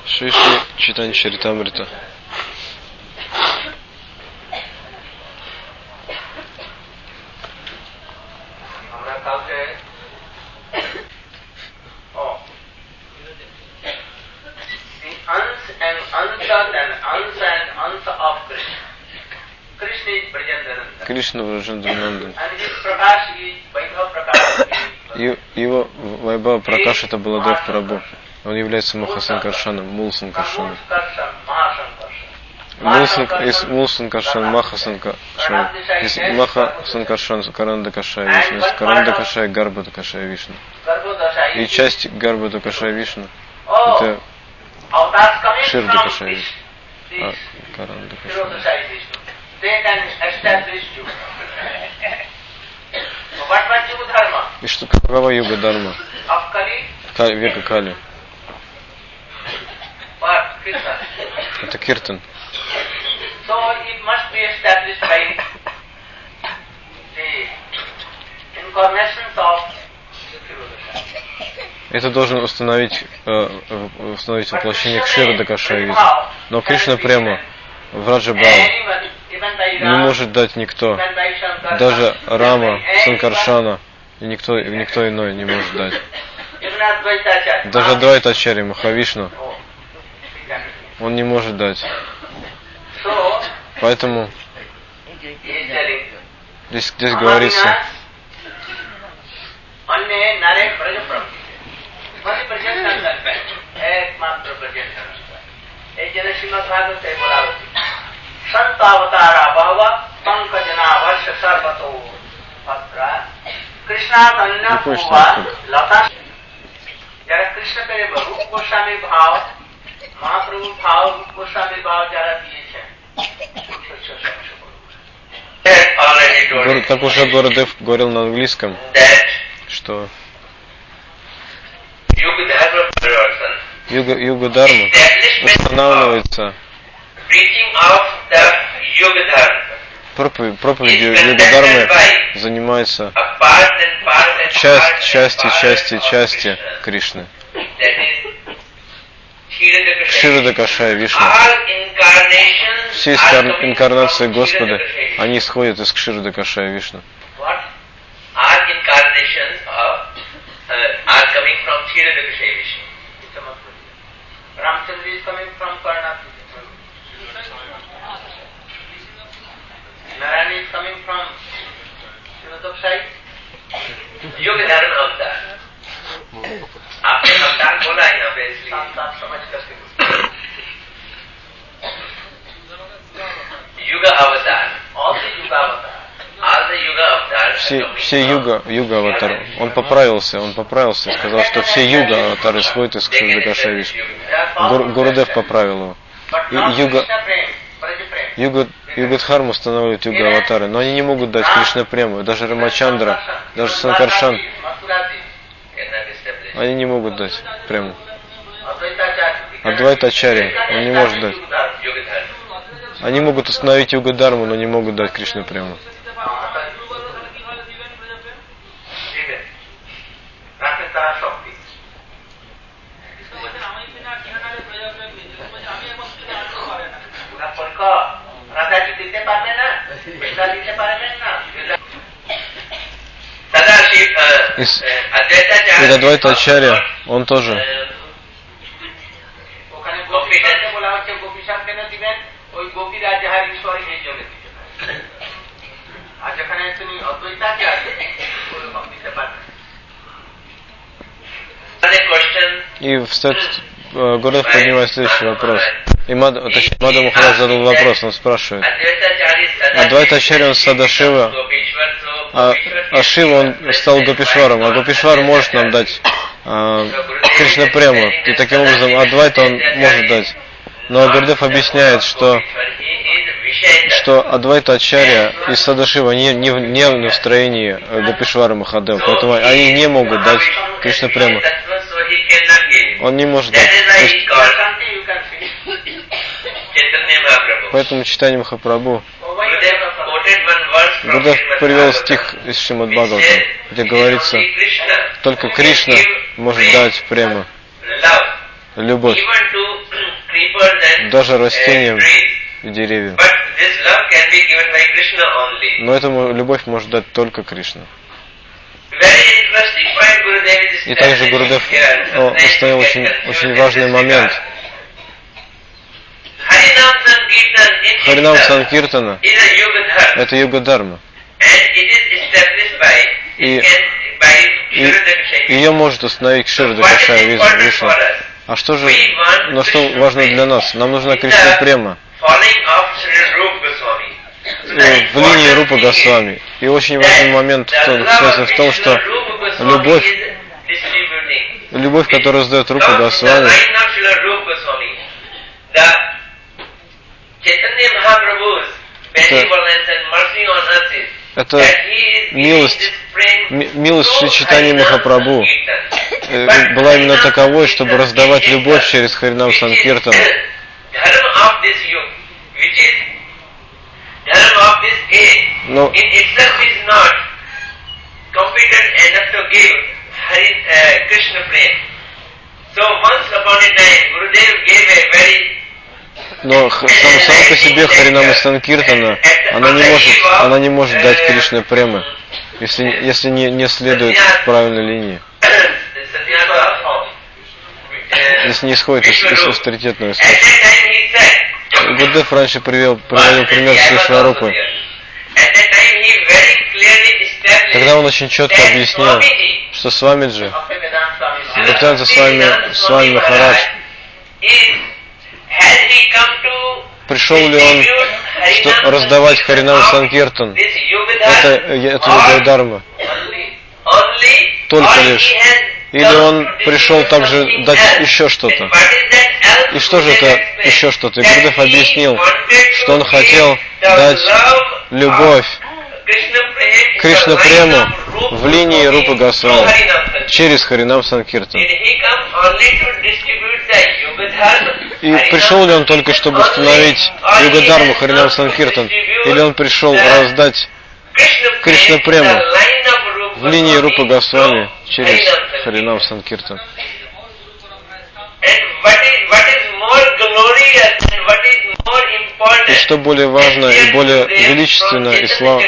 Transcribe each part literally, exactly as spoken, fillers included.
Шри Шри Чайтанья Чаритамрита. Кришна Браджендранандан. Его Вайбхава Пракаш это Баладев Прабху. Он является Махасанкаршаном, Мулсанкаршаном. Мулсанкаршан, Махасанкаршан. Здесь Махасанкаршан, Карандакашая Вишну. Карандакашая, Гарбадакашая Вишну. И часть Гарбадакашая Вишну это Ширдакашая Вишну. А, Карандакашая Вишну. И что, какова юга Дharma? Века Кали. Это Киртан. Это должен установить, э, установить воплощение Кширдакашая Вишну. Но Кришна прямо в Раджабхава не может дать никто. Даже Рама, Санкаршана и никто, никто иной не может дать. Даже Адвайтачарья Махавишну он не может дать. Поэтому здесь, здесь говорится, как уже Гурудев говорил на английском, что Юга, юга Дharma устанавливается проповедь, проповедью Юга Дharma занимается часть, части, части, части Кришны. Кширдакашая Вишну. Все инкарнации Господа, они исходят из Кширдакашая Вишну. Все, все юга, юга аватар. Он поправился, он поправился и сказал, что все юга аватар исходят из Кширдакашая Вишну. Гур, Гурудев поправил его. И юга, юга, Югадхарма устанавливает юга аватары, но они не могут дать Кришна прему. Даже Рамачандра, даже Санкаршан, они не могут дать прему. Адвайтачарья, он не может дать. Они могут установить юга Дharma, но не могут дать Кришна прему. Из Адвайтачарья, он тоже и встает, Гурудев поднимает следующий вопрос. И Мада, точнее, Мада Махарадж задал вопрос, он спрашивает. Адвайтачарья он Садашива, а, а Шива он стал Гопишваром, а Гопишвар может нам дать а, Кришна прему, и таким образом Адвайта он может дать. Но Гурудев объясняет, что, что Адвайтачарья и Садашива не, не, не в настроении Гопишвара Махадева, поэтому они не могут дать Кришна прему. Он не может дать. Есть, поэтому Чайтанья Махапрабху Гурудев привел стих из Шримад Бхагаватам, где говорится, только Кришна может дать прему, любовь даже растениям и деревьям. Но этому любовь может дать только Кришна. И также Гурудев установил очень, очень важный момент. Харинам Санкиртана – это йога-дharma. И, и ее может установить Кширда Кашая Вишну. А что же, но что важно для нас? Нам нужна Кришна Према в линии Рупа Госвами. И очень важный момент связан в том, что любовь, любовь, которую сдает Рупа Госвами, это, это милость, милость Шри Чайтаньи Махапрабху была именно таковой, чтобы раздавать любовь через Харинам Санкиртан. Но Но сам, сам по себе Харинама Санкиртана, она не может, она не может дать Кришне премы, если, если не, не следует в правильной линии. Если не исходит из, из авторитетного источника. Гурдев раньше привел, приводил пример с Вишварупой. Тогда он очень четко объяснил, что Свамиджи, Бхактивинода Свами, Свами Махарадж, пришел ли он что, раздавать Харинам Санкиртан, это, это йога-дharma, только лишь. Или он пришел также дать еще что-то. И что же это еще что-то? И Гурдев объяснил, что он хотел дать любовь, Кришна Прему в линии Рупа Госвами через Харинам Санкиртан. И пришел ли он только, чтобы установить йога-дharma Харинам Санкиртан, или он пришел раздать Кришна Прему в линии Рупа Госвами через Харинам Санкиртан? И что более важно и более величественно и славно,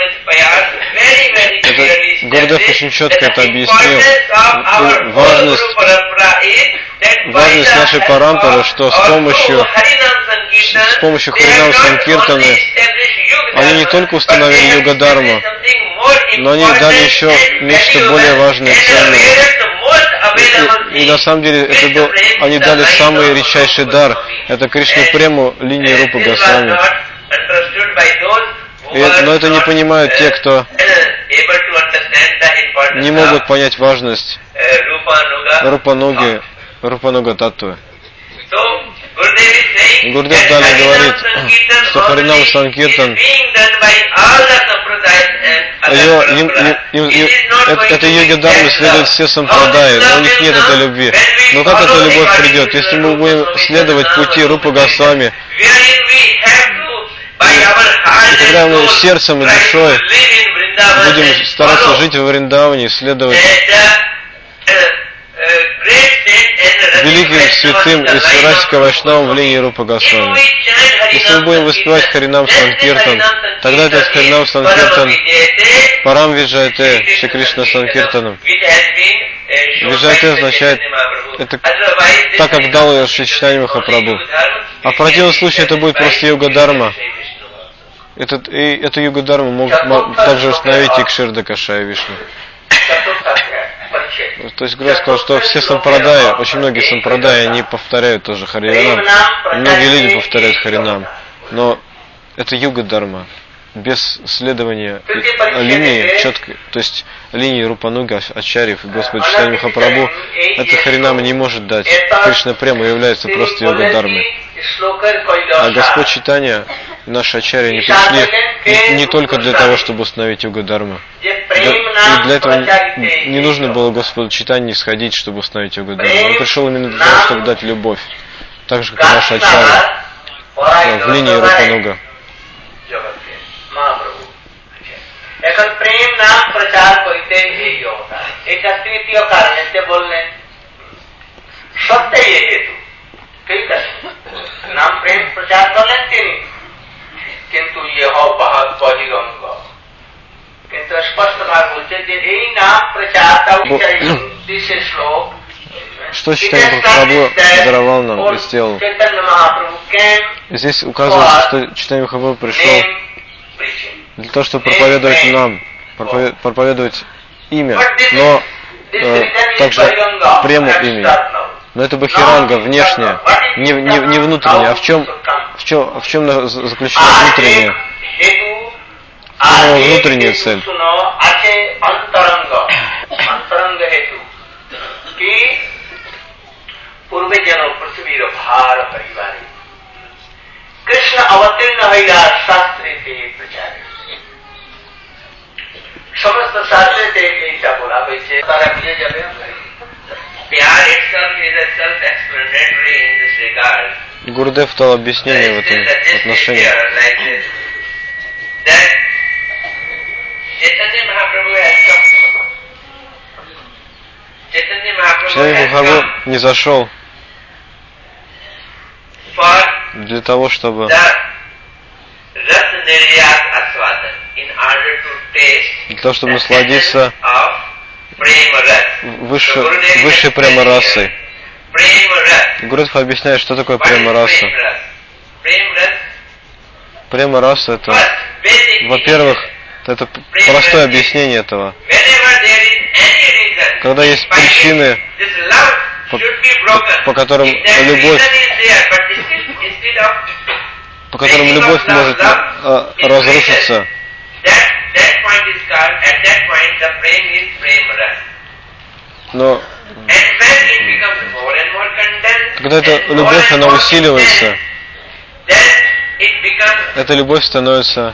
это Гурдев очень четко это объяснил. И важность, важность нашей парампары, что с помощью, с помощью Харинам Санкиртаны они не только установили йога-дharma, но они дали еще нечто более важное и ценное. И, и на самом деле это был, они дали самый редчайший дар. Это Кришна Прему линии Рупа Госвами. И, но это не понимают те, кто не могут понять важность Рупануги, Рупануга Таттвы. Гурдев далее говорит, что Харинам Санкиртан, ее, им, им, им, это, это йога-дharma следует все сампрадаи, но у них нет этой любви. Но как эта любовь придет? Если мы будем следовать пути Рупа Госвами, и когда мы сердцем и душой будем стараться жить в Вриндаване, следовать великим святым и Сварасика Вайшнавам в линии Рупа Госвами. Если мы будем воспевать Харинам Санкиртан, тогда этот Харинам Санкиртан Парам Виджайте Шри Кришна Санкиртанам. Виджайте означает это так, как дал ее Шри Чайтанья Махапрабху. А в противном случае это будет просто йога-дharma. Этот, и эту йога-дharma могут также установить и Кширда Кашая Вишну. То есть Гуру сказал, что все сампрадаи, очень многие сампрадаи, они повторяют тоже Харинам. Многие люди повторяют Харинам. Но это йога-дharma. Без следования линии четкой, то есть линии Рупануга, Ачарьев и Господа Чайтаньи Махапрабху, это Харинам не может дать. Кришна Према является просто йога-дharмой. А Господь Чайтанья и наши Ачарьи не пришли не, не только для того, чтобы установить йога-дharma. И для этого не, не нужно было Господу Чайтанье сходить, чтобы установить йога-дharma. Он пришел именно для того, чтобы дать любовь. Так же, как и наши Ачарьи в линии Рупануга. এখন প্রেম নাম প্রচার করিতে এই অবতার এটা তৃতীয় কারণ এতে বললেন सत्य ये हेतु ठीक है नाम प्रेम प्रचार कर लेते नहीं किंतु ये हो बहुत बहिरंग किंतु स्पष्ट भाग बोलते यही नाम प्रचार का श्लोक Что Чайтанья Махапрабху даровал нам и сделал? Здесь указывается, что Чайтанья Махапрабху пришел для того, чтобы проповедовать нам, проповедовать имя, но э, также прему имени. Но это бахиранга, внешняя, не, не, не внутренняя. А в чем, в чем, в чем заключена внутренняя? Ну, внутренняя цель. पूर्वे जनो पृथ्वी भार परिवार कृष्ण अवतीर्ण हईला शास्त्र थे प्रचार समस्त शास्त्र थे ऐसा बोला वैसे तारा बुझे जाबे प्यार itself is a self explanatory in this regard. Гурудев дал объяснение в этом отношении. Чайтанья Махапрабху не зашел для того, чтобы для того, чтобы насладиться высшей, высшей према-расой. Гурудев объясняет, что такое према-раса. Према-раса — это, во-первых, это простое объяснение этого. Когда есть причины, по, по которым любовь, по которым любовь может а, разрушиться, но когда эта любовь, она усиливается, эта любовь становится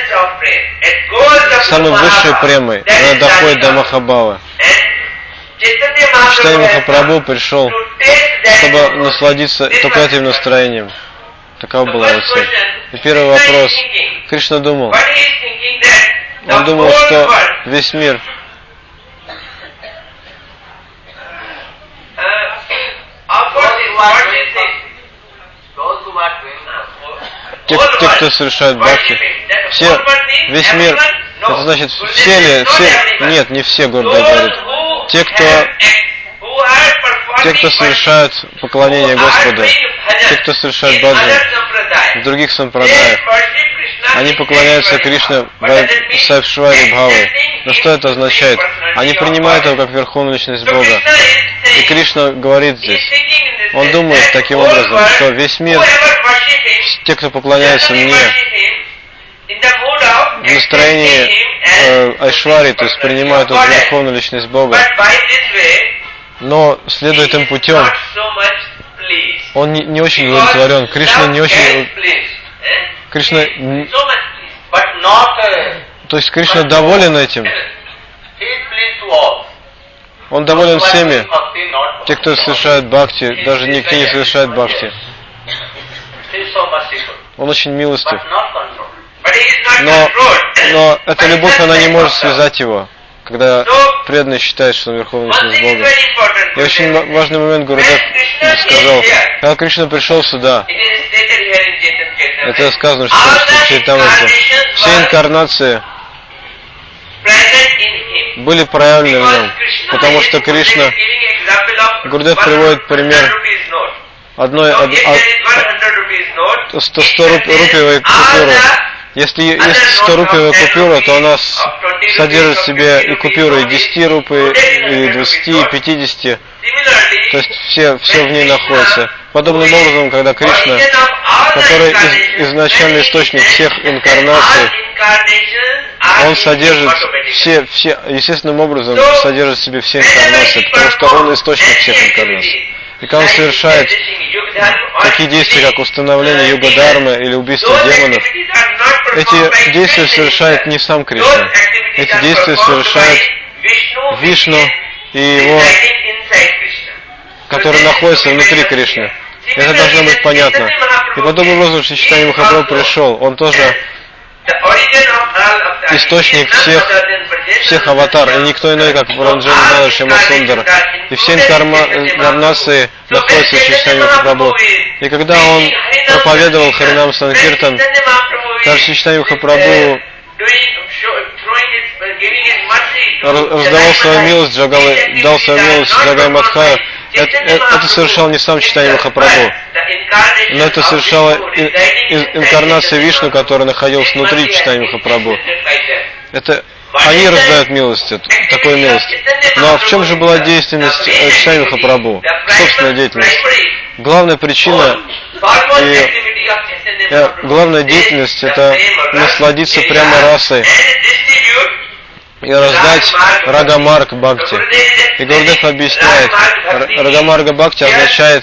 самой высшей премой, она доходит до Махабхавы. Чайтанья Махапрабху пришел, чтобы насладиться только этим настроением. Такова была его цель. И первый вопрос. Кришна думал. Он думал, что весь мир те, те, кто совершает бхакти, все, весь мир, это значит, все ли, все, нет, не все, Гурудев говорит. Те, кто, те, кто совершают поклонение Господу, те, кто совершает баджан в других сампрадаях, они поклоняются Кришне Сайвшвари Бхавой. Но что это означает? Они принимают его как верховную личность Бога. И Кришна говорит здесь, он думает таким образом, что весь мир, те, кто поклоняется мне, в настроении э, Айшвари, то есть принимают эту верховную личность Бога, но следует им путем, он не, не очень удовлетворен. Кришна не очень... Кришна... То есть Кришна доволен этим. Он доволен всеми. Те, кто совершает бхакти, даже никто не совершает бхакти. Он очень милостив. Но, но эта любовь, она не может связать его, когда преданный считает, что он верховный личность Бога. И очень важный момент Гурудев сказал, когда Кришна пришел сюда, это сказано, что в Чайтамрите, все инкарнации были проявлены в нем, потому что Кришна, Гурудев приводит пример одной сто-рупиевой купюры. Если есть сто-рупиевая купюра, то она содержит в себе и купюры и десять рупий, и двадцать, и пятьдесят. То есть все, все в ней находится. Подобным образом, когда Кришна, который из, изначальный источник всех инкарнаций, он содержит все, все, естественным образом содержит в себе все инкарнации, потому что он источник всех инкарнаций. И когда он совершает такие действия, как установление юга-дармы или убийство демонов, эти действия совершает не сам Кришна. Эти действия совершает Вишну и его, который находится внутри Кришны. Это должно быть понятно. И подобным образом, что Чайтанья Махапрабху пришел, он тоже источник всех, всех аватар, и никто иной, как Ранджани Мадхава Шьямасундар. И все инкарнации находятся в Чайтанье Махапрабху. И когда он проповедовал Харинам Санкиртан, также Чайтанье Махапрабху раздавал свою милость, Джагалы, дал свою милость Джагай Мадхаю. Это, это совершал не сам Чайтанье Махапрабху, но это совершала ин, ин, инкарнация Вишну, которая находилась внутри Чайтанье Махапрабху. Это они раздают милость, эту, такую милость. Но в чем же была деятельность Чайтанье Махапрабху? Собственная деятельность. Главная причина и э, главная деятельность — это насладиться прямо расой и раздать Рагамарг Бхакти. И Гурудев объясняет, Рагамарга Бхакти означает,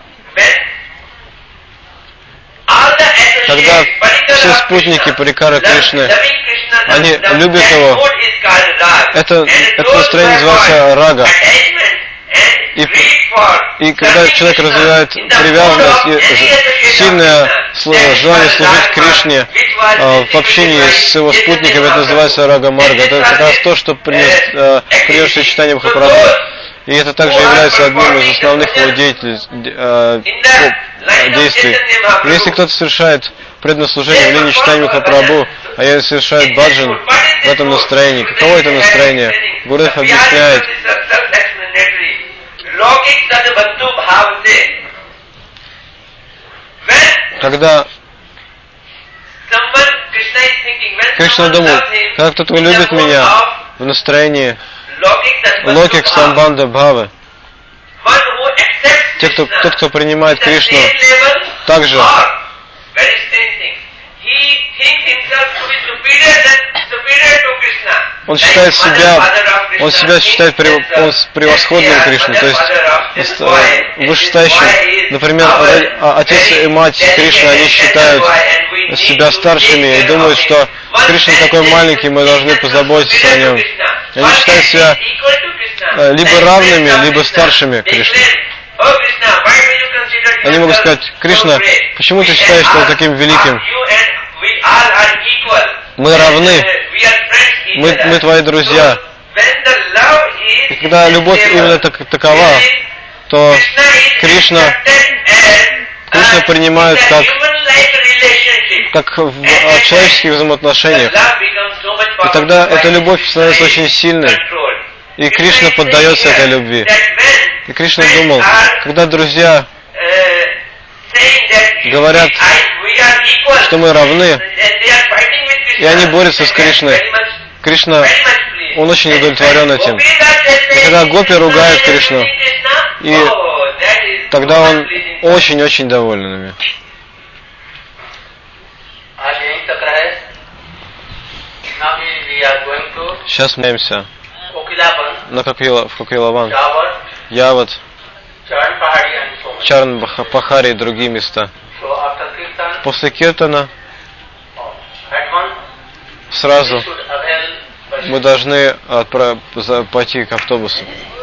когда все спутники Парикара Кришны, они любят его, это, это настроение называется рага. И, и когда человек развивает привязанность и сильное желание служить Кришне э, в общении с его спутниками, это называется рага марга. Это как раз то, что принес, э, принес Чайтанье Махапрабху. И это также является одним из основных его деятель, э, действий. И если кто-то совершает преданное служение в линии Чайтанье Махапрабху, а я совершает баджан в этом настроении, каково это настроение? Гурудев объясняет, когда Кришна думал, когда кто-то любит меня в настроении локик самбанда бхавы, те, кто, тот, кто принимает Кришну, также он считает себя, он себя считает превосходным Кришной, то есть вышестоящим. Например, отец и мать Кришны, они считают себя старшими и думают, что Кришна такой маленький, мы должны позаботиться о нем. Они считают себя либо равными, либо старшими Кришны. Они могут сказать: Кришна, почему ты считаешь себя таким великим? Мы равны, мы, мы твои друзья. И когда любовь именно так, такова, то Кришна, Кришна принимает как, как в, в человеческих взаимоотношениях. И тогда эта любовь становится очень сильной. И Кришна поддается этой любви. И Кришна думал, когда друзья говорят, что мы равны, и они борются с Кришной, Кришна, он очень удовлетворен этим. И когда гопи ругают Кришну, и тогда он очень-очень доволен ими. Сейчас мы меняемся на Кокила, в Кокилаван, Яват, Чарн Пахари и другие места. После киртана сразу мы должны отправ... пойти к автобусу.